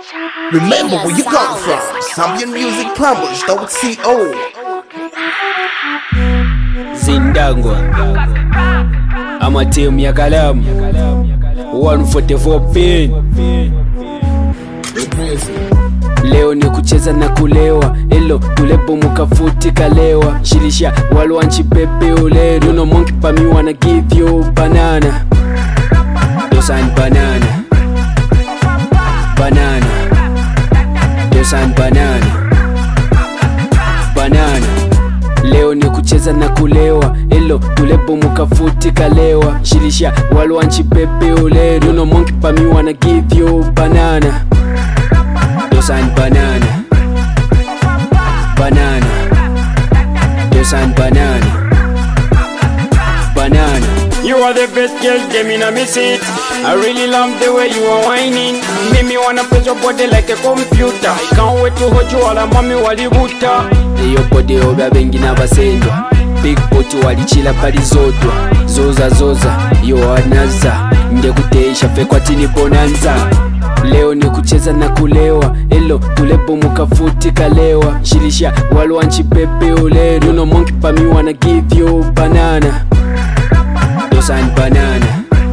Remember where you come from. Zambian Music Plumbers.co. Zindangwa Amateum ya kalamu 144 pin. Leo ni kucheza na kulewa. Elo tulebo mukafuti kalewa. Shilisha walu anchi pepe ule. You know monkey pa me wanna give you banana. Dos and banana. Banana. Dos and banana. Banana. Leo ni kucheza na kulewa. Elo tulebo mukafuti kalewa. Shilisha walu anchi pepe ule. You know monkey pa me wanna give you banana. Dos and banana. Banana. Dos and banana. Banana. You are the best girl, get me na miss it. I really love the way you are whining. Make me wanna press your body like a computer. I can't wait to hold you all and mommy walibuta. Iyo body obya bengi n'abasendwa. Big boti walichila pali zodwa. Zoza yo anaza. Nge kuteisha fe kwa tini bonanza. Leo ni kucheza na kulewa. Elo tulebo mukafuti kalewa. Shilisha walu anchi pepe ule. You know monkey pa me wanna give you banana. Dos and banana.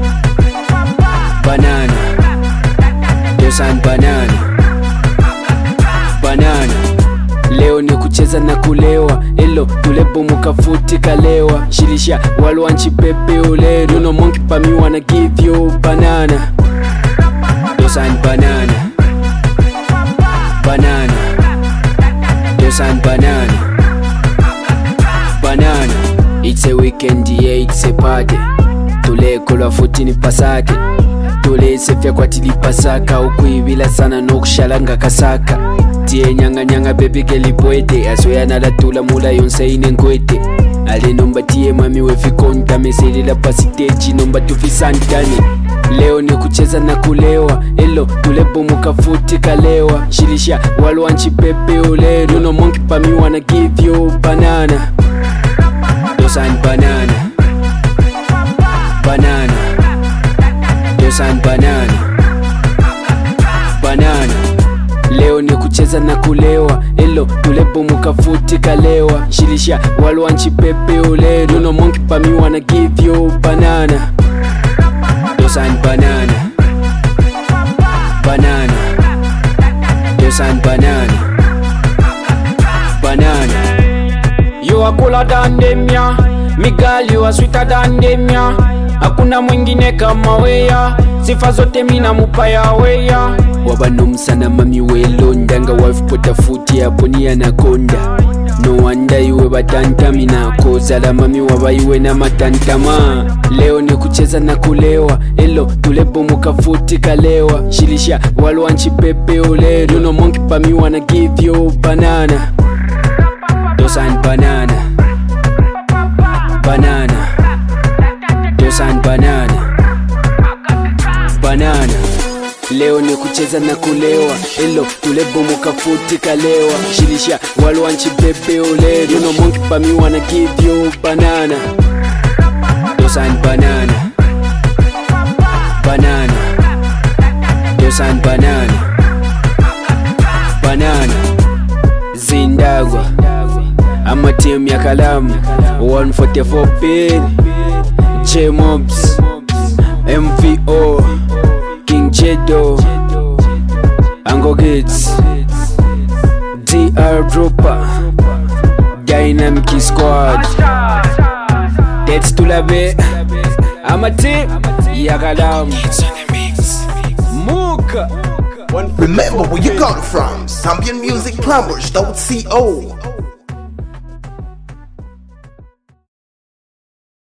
Banana. Dos and banana. Banana. Leo ni kucheza na kulewa. Elo tulebo mukafuti kalewa. Shilisha walu anchi pepe ule. You know monkey pa me wanna give you banana. Dos and banana. Banana. Dos and banana. Banana. It's a weekend, yeah, it's a party. Tule kolwa futi ni pasake. Tule sefya kwa tili pasaka. Ukuibila sana no kushalanga kasaka. Tie nyanga baby kelipoete. Aswea na latula mula yonsa ine nkwete. Ale nomba tie mami wefi konta. Meseli la pasitechi nomba tufi santani. Leo ni kucheza na kulewa. Elo tulebo mukafuti kalewa. Shilisha walu anchi pepe ule. You know monkey pa me wanna give you banana. Dos and banana. Banana. Dos and banana. Banana. Leo ni kucheza na kulewa. Elo tulebo mukafuti kalewa. Shilisha walu anchi pepe ule. You know monkey pa me wanna give you banana. Dos and banana. Banana. Dos and banana. Banana. You are cooler than them, yeah. Me girl, you are sweeter than them, yeah. Hakuna mwingine kama weya. Sifa zote mina mupaya weya. Wabanum sana mami welo. Ndanga wife pota futi ya poni anakonda. No wonder iwe batanta mina kozala mami waba iwe na matantama. Leo ni kucheza na kulewa. Elo tulebo mukafuti kalewa. Shilisha walu anchi pepe ule. You know monkey pa me wanna give you banana. Dos and banana. Banana. Dos and banana. Banana. Leo ni kucheza na kulewa. Elo tulebo mukafuti kalewa. Shilisha walu anchi pepe ule. You know monkey pa me wanna give you banana. Dos and banana. Banana. Dos and banana. Banana. Zindagwa Amateum ya kalamu 144 pin. J-Mobs MVO King Jedo Ango Gates DR Dropper Dynamic Squad. That's Tulabe Amateum ya kalamu Muka. Remember where you come from. Zambian Music Plumbers.co.